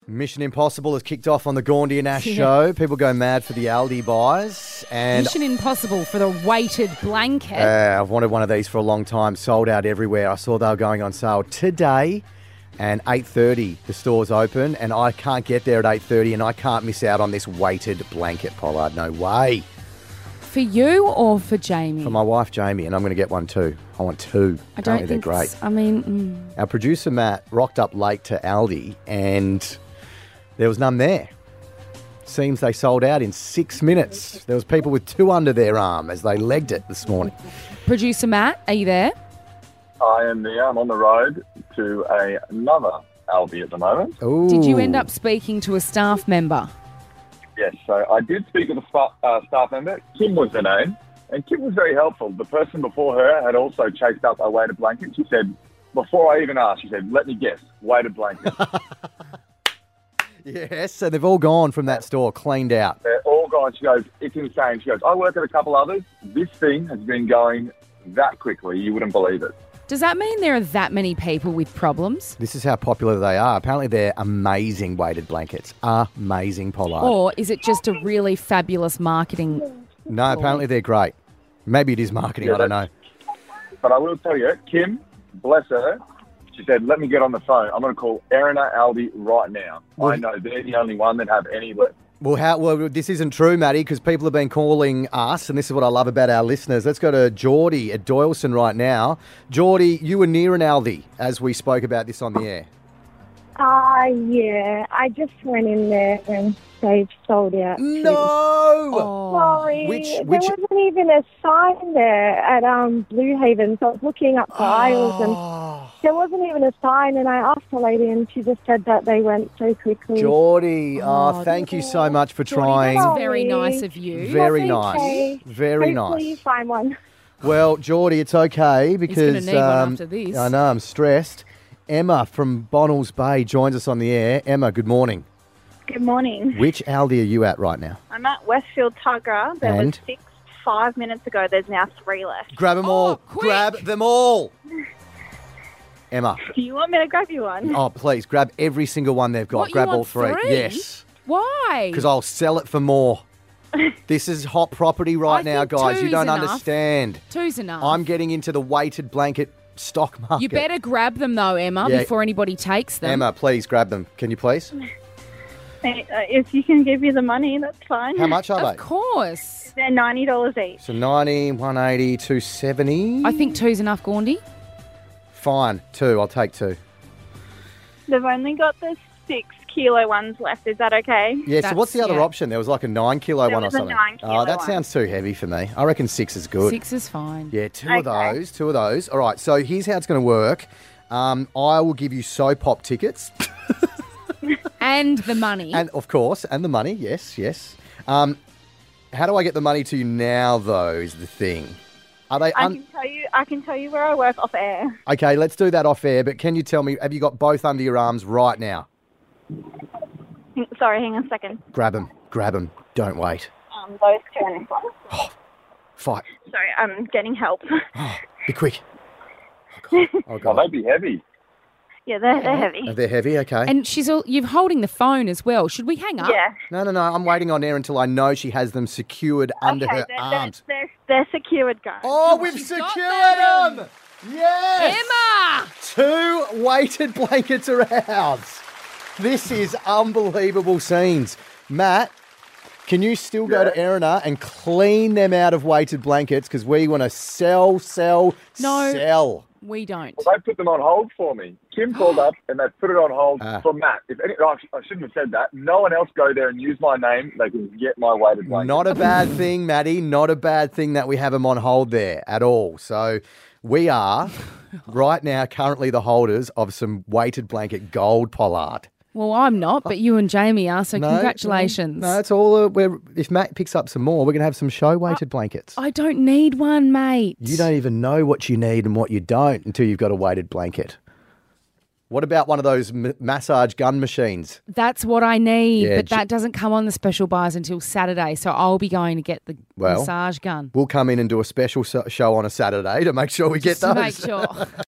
Mission Impossible has kicked off on the Gaundy and Ash show. People go mad for the Aldi buys. And Mission Impossible for the weighted blanket. I've wanted one of these for a long time. Sold out everywhere. I saw they were going on sale today, and 8:30 the store's open, and I can't get there at 8:30, and I can't miss out on this weighted blanket, Pollard. No way. For you or for Jamie? For my wife, Jamie, and I'm going to get one too. I want two. I don't Apparently think they're great. Our producer, Matt, rocked up late to Aldi, and there was none there. Seems they sold out in 6 minutes. There was people with two under their arm as they legged it this morning. Producer Matt, are you there? I am there. I'm on the road to another Aldi at the moment. Ooh. Did you end up speaking to a staff member? Yes, so I did speak with a staff member. Kim was her name, and Kim was very helpful. The person before her had also chased up a weighted blanket. She said, before I even asked, she said, let me guess, weighted blanket. Yes, so they've all gone from that store, cleaned out. They're all gone. She goes, it's insane. She goes, I work at a couple others. This thing has been going that quickly, you wouldn't believe it. Does that mean there are that many people with problems? This is how popular they are. Apparently they're amazing weighted blankets. Amazing, Pollard. Or is it just a really fabulous marketing? No, apparently they're great. Maybe it is marketing, I don't know. But I will tell you, Kim, bless her, she said, let me get on the phone. I'm going to call Erina Aldi right now. I know they're the only one that have any left. Well, this isn't true, Matty, because people have been calling us, and this is what I love about our listeners. Let's go to Geordie at Doyleson right now. Geordie, you were near an Aldi as we spoke about this on the air. Yeah. I just went in there and they've sold out. No! Sorry. Which- There wasn't even a sign there at Blue Haven, so I was looking up the aisles and there wasn't even a sign, and I asked the lady and she just said that they went so quickly. Geordie, thank you so much for trying. That's very nice of you. Very That's nice. okay. Very Hopefully you nice. find one. Well, Geordie, it's okay because He's gonna need one after this. I know, I'm stressed. Emma from Bonnells Bay joins us on the air. Emma, good morning. Good morning. Which Aldi are you at right now? I'm at Westfield Tuggerah. There And? was 6 5 minutes ago. There's now 3 left. Grab them all. quick. Grab them all. Emma, Do you want me to grab you one? oh, please, grab every single one they've got. What, you grab want all three. 3? Yes, Why? because I'll sell it for more. This is hot property right I now, think guys. You two's don't enough. understand. Two's enough. I'm getting into the weighted blanket stock market. You better grab them though, Emma, Yeah. before anybody takes them. Emma, please grab them. Can you please? If you can give me the money, that's fine. How much are Of they? course. They're $90 each. So 90, 180, 270. I think two's enough, Gaundy. Fine, 2. I'll take 2. They've only got the 6 kilo ones left. Is that okay? Yeah, so what's the That's- other yeah. option? There was like a 9 kilo There one or was a something. 9 kilo that one. sounds too heavy for me. I reckon 6 is good. 6 is fine. Yeah, two Okay. of those. All right, so here's how it's going to work. I will give you So Pop tickets. And the money. And, of course, and the money, yes. How do I get the money to you now, though, is the thing. Are they... I can tell you where I work off air. Okay, let's do that off air, but can you tell me, have you got both under your arms right now? Sorry, hang on a second. Grab them. Don't wait. Those two and this one. Fight. Sorry, I'm getting help. Be quick. Oh, Oh, God. they'd be heavy. Yeah, they're heavy. They're heavy, okay. And you're holding the phone as well. Should we hang up? Yeah. No, I'm waiting on air until I know she has them secured under her arms. They're secured, guys. Oh, we've She's got secured them! Yes! Emma! 2 weighted blankets are ours. This is unbelievable scenes. Matt, can you still go to Erina and clean them out of weighted blankets? Because we want to sell. No. We don't. Well, they put them on hold for me. Kim called up and they put it on hold for Matt. I shouldn't have said that. No one else go there and use my name. They can get my weighted blanket. Not a bad thing, Matty. Not a bad thing that we have them on hold there at all. So we are right now currently the holders of some weighted blanket gold, Pollard. Well, I'm not, but you and Jamie are, so No, congratulations. No, it's all. If Matt picks up some more, we're going to have some show weighted blankets. I don't need one, mate. You don't even know what you need and what you don't until you've got a weighted blanket. What about one of those massage gun machines? That's what I need, Yeah, but that doesn't come on the special buys until Saturday, so I'll be going to get the massage gun. We'll come in and do a special show on a Saturday to make sure we get Just to those. make sure.